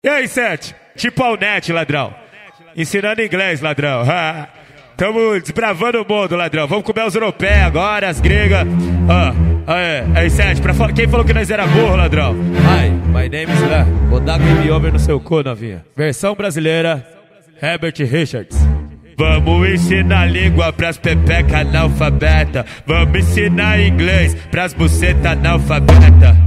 E aí, Sete? Tipo ao net, ladrão. Ensinando inglês, ladrão. Tamo desbravando o mundo, ladrão. Vamos comer os europeus agora, as gregas. Aí, Sete, quem falou que nós era burro, ladrão? Hi, my name is Lan. Vou dar game over no seu cu, novinha. Versão brasileira, Herbert Richards. Vamos ensinar língua pras pepeca analfabeta. Vamos ensinar inglês pras buceta analfabeta.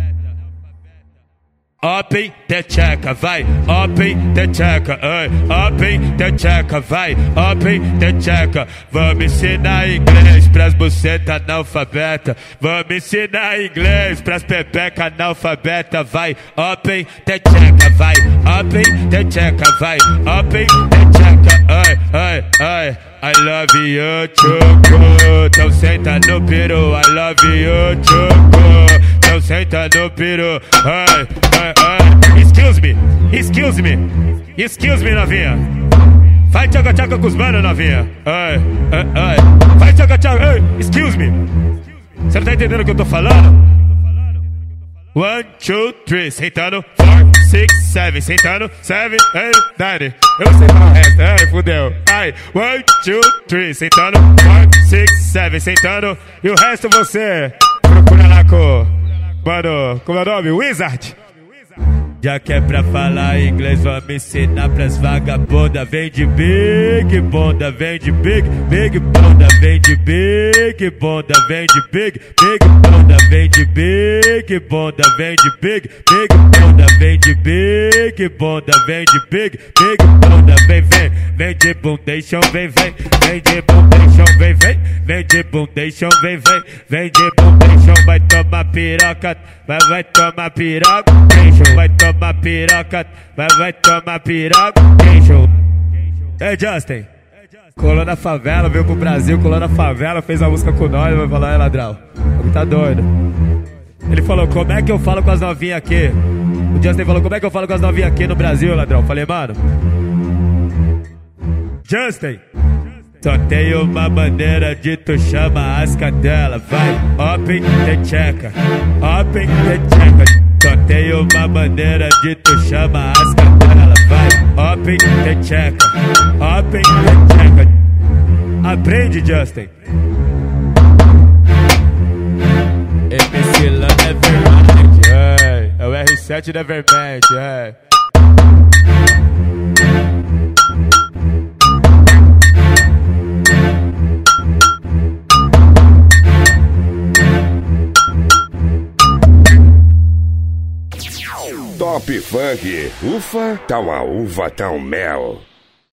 Open the checa, vai, open the checa, open the checa, vai, open the checa. Vamos ensinar inglês pras buceta analfabeta. Vamos ensinar inglês pras pepeca analfabeta, vai, open the checa, vai, open the checa, vai, open the checa, I love you, choco. Então senta no peru, I love you, choco. Então senta no peru, Excuse me, novinha. Faz tchaca-tchaca com os manos, novinha. Faz tchaca-tchaca, excuse me. Você não tá entendendo o que eu tô falando? 1, 2, 3, sentando. 4, 6, 7, sentando. 7, 8, 9. Eu não sei falar o resto, fudeu. 1, 2, 3, sentando. 4, 6, 7, sentando. E o resto você procura lá com... Mano, como é o nome? Wizard. Já que é pra falar inglês, vamos ensinar pras vagabundas. Vem de big bunda, vem de big bunda, vem de big bunda, vem de big bunda, vem de big bunda, vem de big bunda, vem de big bunda, vem de big bunda, vem de bundation, vem de bundation, vem de bundation, vem de bundation, vai tomar piroca, vai tomar piroca, vai tomar piroca, vai tomar piroca, Justin, colou na favela, veio pro Brasil, colou na favela, fez a música com nós, vai falar, ladrão, tá doido. Ele falou, como é que eu falo com as novinhas aqui? O Justin falou, como é que eu falo com as novinhas aqui no Brasil, ladrão? Falei, mano, Justin, só tem uma maneira de tu chama as cadelas, vai, open the checa, open the checa. Só tem uma maneira de tu chama as cadelas, vai, open the checa, open the checa. Aprende, Justin. MC Lan Nevermind, é o R7 Nevermind, Top Funk, ufa, tá uma uva, tá um mel.